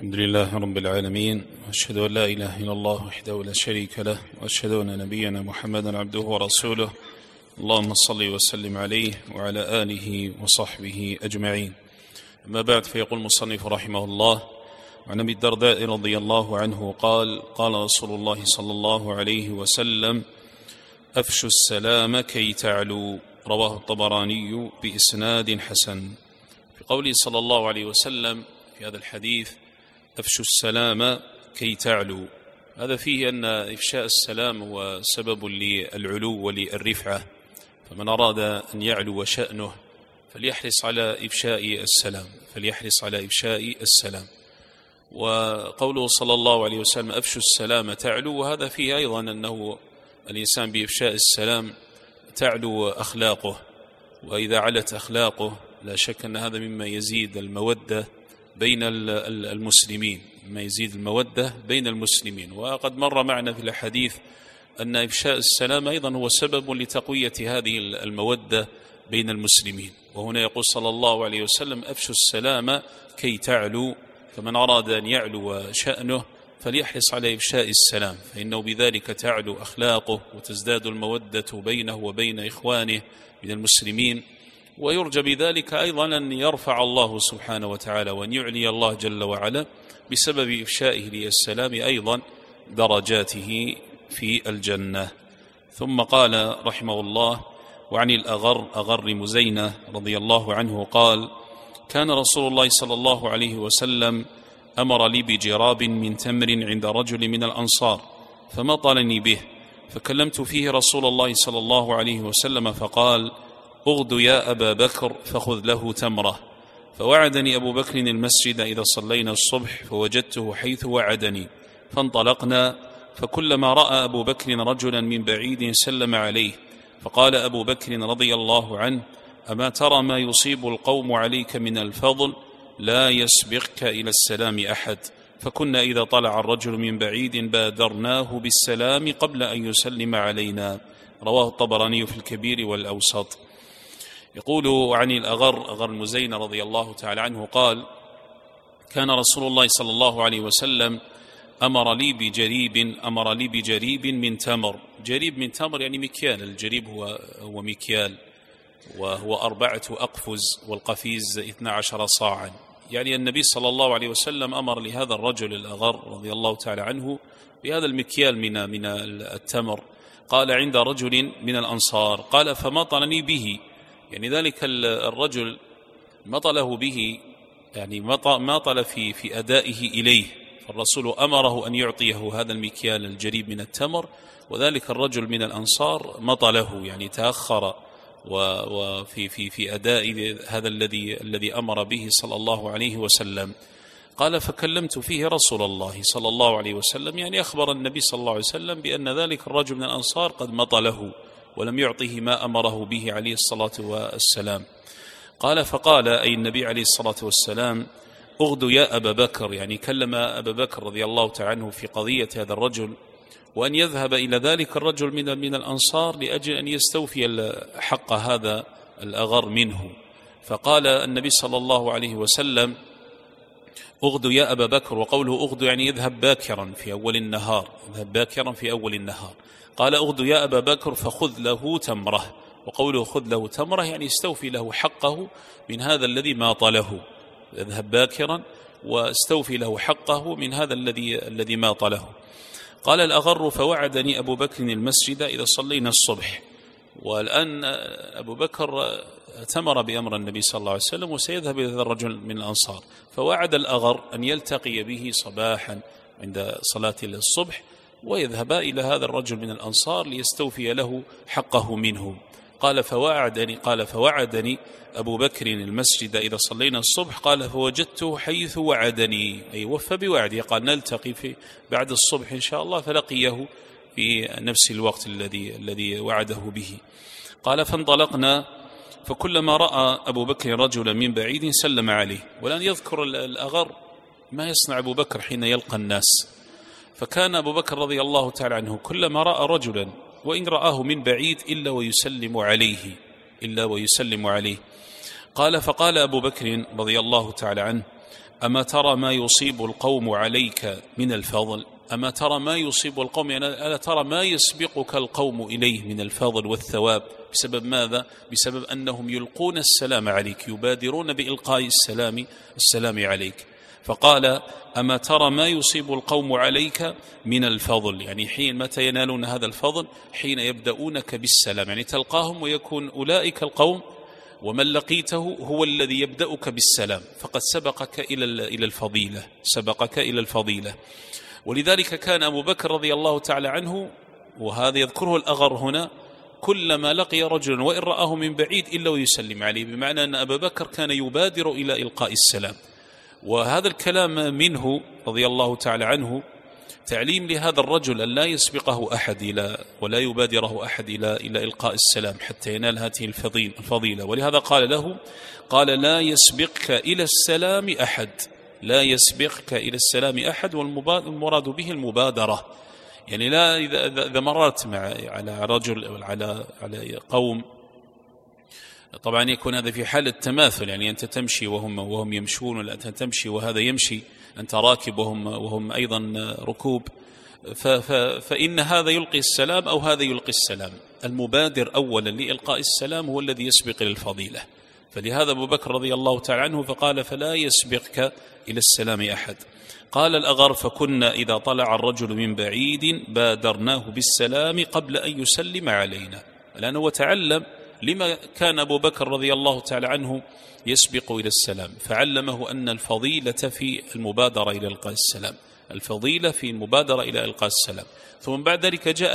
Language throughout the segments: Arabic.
الحمد لله رب العالمين، وأشهد أن لا إله إلا الله وحده لا شريك له، وأشهد أن نبينا محمدا عبده ورسوله. اللهم صل وسلم عليه وعلى آله وصحبه أجمعين. أما بعد، فيقول المصنف رحمه الله: وعن أبي الدرداء رضي الله عنه قال: قال رسول الله صلى الله عليه وسلم: أفشوا السلام كي تعلوا. رواه الطبراني بإسناد حسن. في قوله صلى الله عليه وسلم في هذا الحديث: أفشوا السلام كي تعلوا، هذا فيه أن إفشاء السلام هو سبب للعلو وللرفعة، فمن أراد أن يعلو شأنه فليحرص على إفشاء السلام. وقوله صلى الله عليه وسلم: أفشوا السلام تعلو، وهذا فيه أيضا أنه الإنسان بإفشاء السلام تعلو أخلاقه، وإذا علت أخلاقه لا شك أن هذا مما يزيد المودة بين المسلمين. وقد مر معنا في الحديث أن إفشاء السلام أيضا هو سبب لتقوية هذه المودة بين المسلمين. وهنا يقول صلى الله عليه وسلم: أفشوا السلام كي تعلوا، فمن أراد أن يعلو شأنه فليحرص على إفشاء السلام، فإنه بذلك تعلو أخلاقه وتزداد المودة بينه وبين إخوانه من المسلمين، ويرجى بذلك أيضا أن يرفع الله سبحانه وتعالى وأن يعلي الله جل وعلا بسبب إفشائه للسلام أيضا درجاته في الجنة. ثم قال رحمه الله: وعن الأغر مزينة رضي الله عنه قال: كان رسول الله صلى الله عليه وسلم أمر لي بجراب من تمر عند رجل من الأنصار، فمطلني به، فكلمت فيه رسول الله صلى الله عليه وسلم فقال: اغد يا أبا بكر فخذ له تمرة. فوعدني أبو بكر المسجد إذا صلينا الصبح، فوجدته حيث وعدني، فانطلقنا، فكلما رأى أبو بكر رجلا من بعيد سلم عليه، فقال أبو بكر رضي الله عنه: أما ترى ما يصيب القوم عليك من الفضل؟ لا يسبقك إلى السلام أحد. فكنا إذا طلع الرجل من بعيد بادرناه بالسلام قبل أن يسلم علينا. رواه الطبراني في الكبير والأوسط. يقول عن الأغر مزين رضي الله تعالى عنه قال: كان رسول الله صلى الله عليه وسلم أمر لي بجريب من تمر. جريب من تمر يعني مكيال، الجريب هو مكيال، وهو 4 أقفز، والقفيز 12 صاعا. يعني النبي صلى الله عليه وسلم أمر لهذا الرجل الأغر رضي الله تعالى عنه بهذا المكيال من التمر. قال: عند رجل من الأنصار. قال: فمطلني به، يعني ذلك الرجل مطله به، يعني مطل في أدائه إليه، فالرسول أمره أن يعطيه هذا المكيال الجريب من التمر، وذلك الرجل من الأنصار مطله، يعني تأخر وفي أداء هذا الذي أمر به صلى الله عليه وسلم. قال: فكلمت فيه رسول الله صلى الله عليه وسلم، يعني أخبر النبي صلى الله عليه وسلم بأن ذلك الرجل من الأنصار قد مطله ولم يعطه ما أمره به عليه الصلاة والسلام. قال: فقال أي النبي عليه الصلاة والسلام: اغد يا أبا بكر، يعني كلم أبا بكر رضي الله تعالى عنه في قضية هذا الرجل، وأن يذهب إلى ذلك الرجل من الأنصار لأجل أن يستوفي حق هذا الأغر منه. فقال النبي صلى الله عليه وسلم: اغد يا أبا بكر، وقوله اغد يعني يذهب باكرا في أول النهار، قال: اغد يا أبا بكر فخذ له تمرة، وقوله خذ له تمرة يعني استوفي له حقه من هذا الذي ماطله، اذهب باكرا واستوفي له حقه من هذا الذي ماطله. قال الأغر: فوعدني أبو بكر المسجد إذا صلينا الصبح. والآن أبو بكر تمر بأمر النبي صلى الله عليه وسلم وسيذهب إلى هذا الرجل من الأنصار، فوعد الأغر أن يلتقي به صباحا عند صلاة الصبح، ويذهب إلى هذا الرجل من الأنصار ليستوفي له حقه منه. قال: فوعدني أبو بكر المسجد إذا صلينا الصبح. قال: فوجدته حيث وعدني، أي وفى بوعده، قال: نلتقي بعد الصبح إن شاء الله، فلقيه في نفس الوقت الذي وعده به. قال: فانطلقنا، فكلما رأى أبو بكر رجلا من بعيد سلم عليه. ولن يذكر الأغر ما يصنع أبو بكر حين يلقى الناس، فكان أبو بكر رضي الله تعالى عنه كلما رأى رجلا وإن رآه من بعيد إلا ويسلم عليه. قال: فقال أبو بكر رضي الله تعالى عنه: أما ترى ما يصيب القوم عليك من الفضل. أما ترى ما يصيب القوم، يعني ألا ترى ما يسبقك القوم إليه من الفضل والثواب. بسبب ماذا؟ بسبب أنهم يلقون السلام عليك، يبادرون بإلقاء السلام عليك. فقال أما ترى ما يصيب القوم عليك من الفضل، يعني حين متى ينالون هذا الفضل؟ حين يبدأونك بالسلام، يعني تلقاهم ويكون أولئك القوم ومن لقيته هو الذي يبدأك بالسلام، فقد سبقك إلى الفضيلة. ولذلك كان أبو بكر رضي الله تعالى عنه، وهذا يذكره الأغر هنا، كلما لقي رجلا وإن رآه من بعيد إلا ويسلم عليه، بمعنى أن أبا بكر كان يبادر إلى إلقاء السلام. وهذا الكلام منه رضي الله تعالى عنه تعليم لهذا الرجل أن لا يسبقه أحد ولا يبادره أحد إلى إلقاء السلام حتى ينال هذه الفضيلة. ولهذا قال له، قال لا يسبقك إلى السلام أحد، لا يسبقك إلى السلام أحد، والمراد به المبادرة. يعني لا إذا مررت على رجل أو على قوم، طبعا يكون هذا في حال التماثل، يعني أنت تمشي وهم يمشون، ولا أنت تمشي وهذا يمشي، أنت راكب وهم أيضا ركوب، فإن هذا يلقي السلام أو هذا يلقي السلام. المبادر أولا لإلقاء السلام هو الذي يسبق إلى الفضيلة. فلهذا أبو بكر رضي الله تعالى عنه فقال فلا يسبقك إلى السلام أحد. قال الأغر فكنا إذا طلع الرجل من بعيد بادرناه بالسلام قبل أن يسلم علينا، لأنه وتعلم لما كان أبو بكر رضي الله تعالى عنه يسبق إلى السلام، فعلمه أن الفضيلة في المبادرة إلى إلقاء السلام، الفضيلة في المبادرة إلى إلقاء السلام. ثم بعد ذلك جاء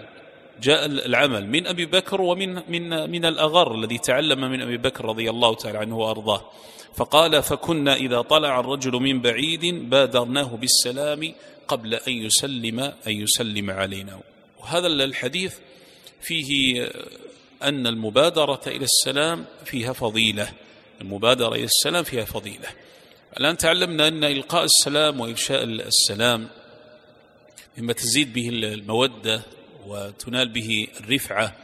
العمل من أبي بكر ومن الأغر الذي تعلم من أبي بكر رضي الله تعالى عنه وأرضاه. فقال فكنا إذا طلع الرجل من بعيد بادرناه بالسلام قبل أن يسلم علينا. وهذا الحديث فيه أن المبادرة إلى السلام فيها فضيلة، المبادرة إلى السلام فيها فضيلة. الآن تعلمنا أن إلقاء السلام وإفشاء السلام مما تزيد به المودة وتنال به الرفعة.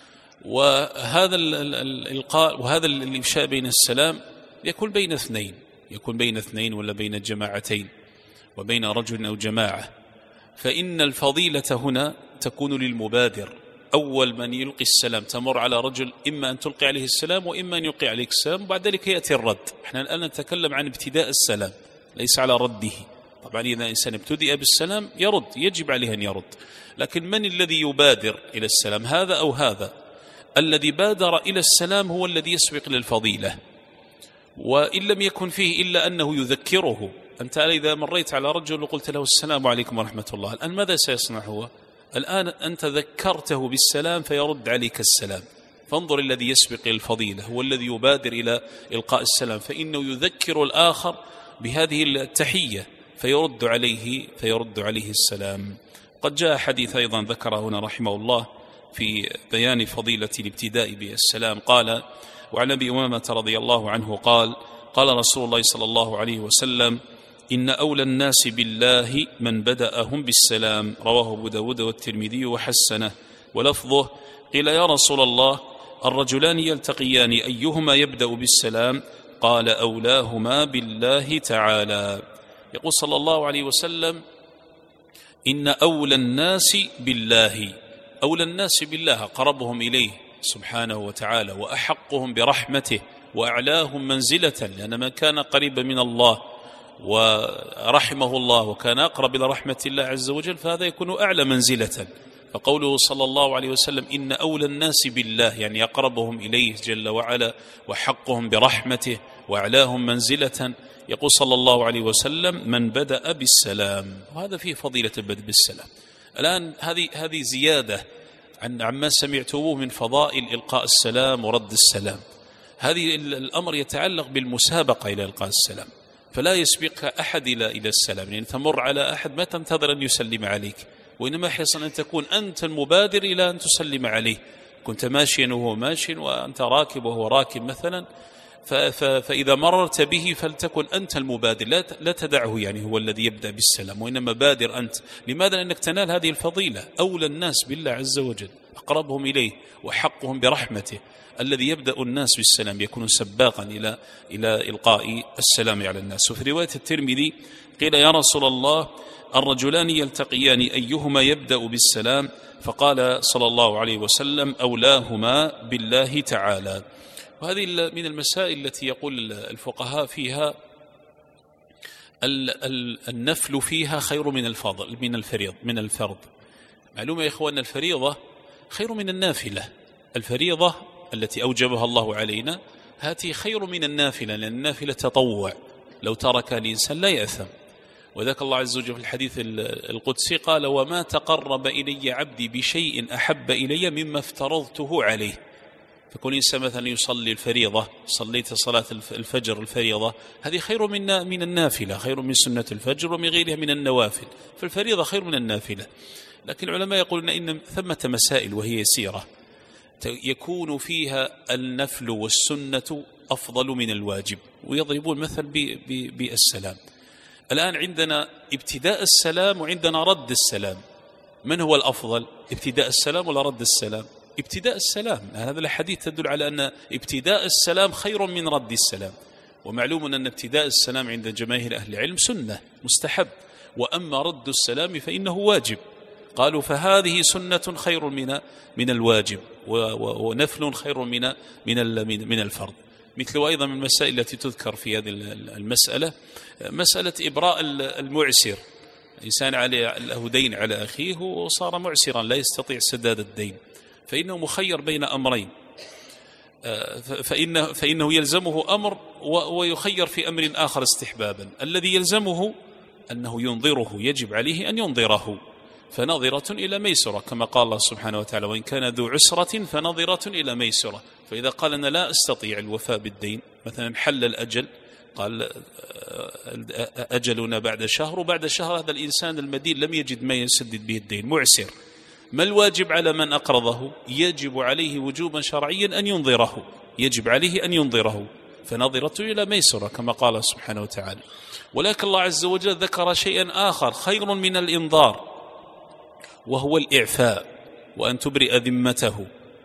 وهذا الإلقاء وهذا الإفشاء بين السلام يكون بين اثنين ولا بين جماعتين، وبين رجل أو جماعة. فإن الفضيلة هنا تكون للمبادر، أول من يلقي السلام تمر على رجل، إما أن تلقي عليه السلام وإما أن يلقي عليك السلام، وبعد ذلك يأتي الرد. احنا الآن نتكلم عن ابتداء السلام ليس على رده. طبعا إذا إنسان ابتدأ بالسلام يرد، يجب عليه أن يرد، لكن من الذي يبادر إلى السلام، هذا أو هذا؟ الذي بادر إلى السلام هو الذي يسبق للفضيلة، وإن لم يكن فيه إلا أنه يذكره. أنت إذا مريت على رجل وقلت له السلام عليكم ورحمة الله، الآن ماذا سيصنع هو؟ الآن أنت ذكرته بالسلام فيرد عليك السلام. فانظر الذي يسبق الفضيلة هو الذي يبادر إلى إلقاء السلام، فإنه يذكر الآخر بهذه التحية فيرد عليه السلام. قد جاء حديث أيضا ذكره هنا رحمه الله في بيان فضيلة الابتداء بالسلام. قال وعن أبي أمامة رضي الله عنه قال قال رسول الله صلى الله عليه وسلم إن أولى الناس بالله من بدأهم بالسلام، رواه أبو داود والترمذي وحسنه. ولفظه قيل يا رسول الله الرجلان يلتقيان أيهما يبدأ بالسلام؟ قال أولاهما بالله تعالى. يقول صلى الله عليه وسلم إن أولى الناس بالله، أولى الناس بالله قربهم إليه سبحانه وتعالى وأحقهم برحمته وأعلاهم منزلة، لأن من كان قريبا من الله ورحمه الله وكان أقرب إلى رحمة الله عز وجل فهذا يكون أعلى منزلة. فقوله صلى الله عليه وسلم إن أولى الناس بالله يعني أقربهم إليه جل وعلا وحقهم برحمته وأعلاهم منزلة. يقول صلى الله عليه وسلم من بدأ بالسلام، وهذا فيه فضيلة البدء بالسلام. الآن هذه زيادة عما سمعتموه من فضائل إلقاء السلام ورد السلام. هذه الأمر يتعلق بالمسابقة إلى إلقاء السلام، فلا يسبقك أحد إلى السلام، يعني تمر على أحد ما تنتظر أن يسلم عليك، وإنما حرصا أن تكون أنت المبادر إلى أن تسلم عليه. كنت ماشيا وهو ماشي وأنت راكب وهو راكب مثلا، فإذا مررت به فلتكن أنت المبادر، لا تدعه يعني هو الذي يبدأ بالسلام، وإنما بادر أنت. لماذا؟ لأنك تنال هذه الفضيلة، أولى الناس بالله عز وجل. أقربهم إليه وحقهم برحمته. الذي يبدأ الناس بالسلام يكون سباقا إلى إلقاء السلام على الناس. وفي رواية الترمذي قيل يا رسول الله الرجلان يلتقيان أيهما يبدأ بالسلام؟ فقال صلى الله عليه وسلم أولاهما بالله تعالى. وهذه من المسائل التي يقول الفقهاء فيها النفل فيها خير من الفضل من الفرض. معلومة يا إخوان الفريضة خير من النافلة. الفريضة التي أوجبها الله علينا هذه خير من النافلة، لأن النافلة تطوع لو ترك الإنسان لا يأثم. وذاك الله عز وجل في الحديث القدسي قال وما تقرب إلي عبدي بشيء أحب إلي مما افترضته عليه. فكون إنسان مثلا يصلي الفريضة، صليت صلاة الفجر الفريضة، هذه خير من النافلة، خير من سنة الفجر ومن غيرها من النوافل، فالفريضة خير من النافلة. لكن العلماء يقولون إن ثمة مسائل وهي يسيرة يكون فيها النفل والسنة أفضل من الواجب، ويضربون مثل بالسلام. الآن عندنا ابتداء السلام وعندنا رد السلام، من هو الأفضل؟ ابتداء السلام ولا رد السلام؟ ابتداء السلام. هذا الحديث تدل على أن ابتداء السلام خير من رد السلام. ومعلوم أن ابتداء السلام عند جماهير أهل العلم سنة مستحب، وأما رد السلام فإنه واجب. قالوا فهذه سنة خير من الواجب، ونفل خير من الفرض. مثل أيضا من المسائل التي تذكر في هذه المسألة مسألة إبراء المعسر. إنسان له دين على أخيه وصار معسرا لا يستطيع سداد الدين، فإنه مخير بين أمرين، فإنه يلزمه أمر ويخير في أمر آخر استحبابا. الذي يلزمه أنه ينظره، يجب عليه أن ينظره، فنظرة إلى ميسرة كما قال الله سبحانه وتعالى وإن كان ذو عسرة فنظرة إلى ميسرة. فإذا قال أنا لا أستطيع الوفاء بالدين، مثلا حل الأجل، قال أجلنا بعد شهر، وبعد شهر هذا الإنسان المدين لم يجد ما يسدد به الدين، معسر، ما الواجب على من أقرضه؟ يجب عليه وجوبا شرعيا أن ينظره، يجب عليه أن ينظره، فنظرة إلى ميسرة كما قال سبحانه وتعالى. ولكن الله عز وجل ذكر شيئا آخر خير من الإنظار، وهو الإعفاء، وأن تبرئ ذمته،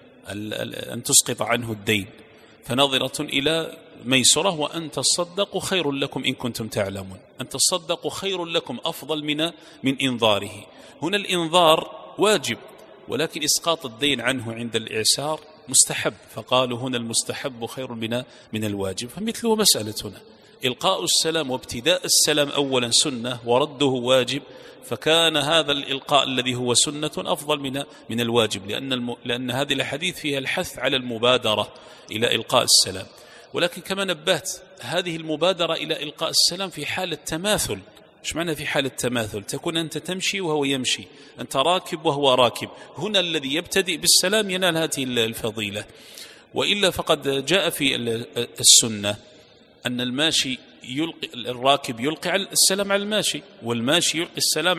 أن تسقط عنه الدين، فنظرة إلى ميسرة. وأن تصدقوا خير لكم إن كنتم تعلمون، أن تصدقوا خير لكم أفضل من إنظاره. هنا الإنظار واجب، ولكن إسقاط الدين عنه عند الإعسار مستحب، فقالوا هنا المستحب خير من الواجب. فمثله مسألتنا إلقاء السلام وابتداء السلام أولا سنة ورده واجب، فكان هذا الإلقاء الذي هو سنة أفضل من الواجب، لأن هذه الحديث فيها الحث على المبادرة إلى إلقاء السلام. ولكن كما نبهت هذه المبادرة إلى إلقاء السلام في حالة تماثل. إيش معنى في حالة تماثل؟ تكون أنت تمشي وهو يمشي، أنت راكب وهو راكب، هنا الذي يبتدئ بالسلام ينال هذه الفضيلة. وإلا فقد جاء في السنة أن الماشي الراكب يلقي السلام على الماشي، والماشي يلقي السلام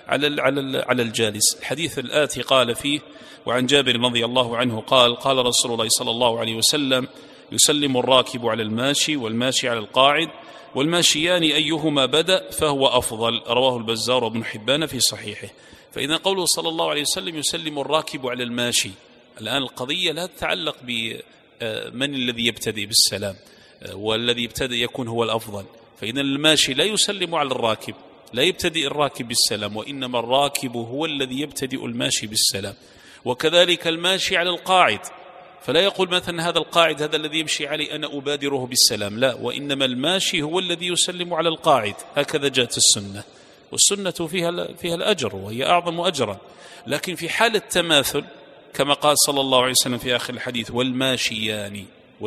على الجالس. الحديث الآتي قال فيه وعن جابر رضي الله عنه قال رسول الله صلى الله عليه وسلم يسلم الراكب على الماشي والماشي على القاعد والماشيان أيهما بدأ فهو أفضل. رواه البزار وابن حبان في صحيحه. فإذا قوله صلى الله عليه وسلم يسلم الراكب على الماشي، الآن القضية لا تتعلق بمن الذي يبتدئ بالسلام، والذي يبتدئ يكون هو الأفضل. فإن الماشي لا يسلم على الراكب، لا يبتدئ الراكب بالسلام، وإنما الراكب هو الذي يبتدئ الماشي بالسلام. وكذلك الماشي على القاعد، فلا يقول مثلا هذا القاعد هذا الذي يمشي عليه أنا أبادره بالسلام، لا، وإنما الماشي هو الذي يسلم على القاعد. هكذا جاءت السنة، والسنة فيها الأجر وهي أعظم أجرا. لكن في حالة تماثل كما قال صلى الله عليه وسلم في آخر الحديث والماشيان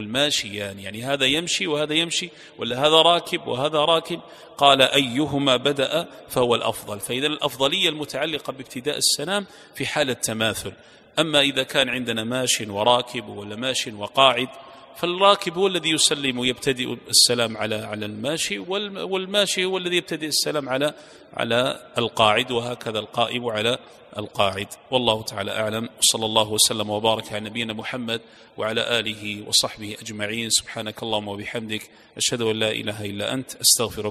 يعني هذا يمشي وهذا يمشي، ولا هذا راكب وهذا راكب، قال أيهما بدأ فهو الأفضل. فإذا الأفضلية المتعلقة بابتداء السلام في حالة تماثل. أما إذا كان عندنا ماش وراكب ولا ماش وقاعد، فالراكب هو الذي يسلم ويبتدئ السلام على الماشي، والماشي هو الذي يبتدئ السلام على القاعد، وهكذا القائم على القاعد. والله تعالى أعلم، صلى الله وسلم وبارك على نبينا محمد وعلى آله وصحبه أجمعين. سبحانك اللهم وبحمدك، أشهد أن لا إله إلا أنت، أستغفرك.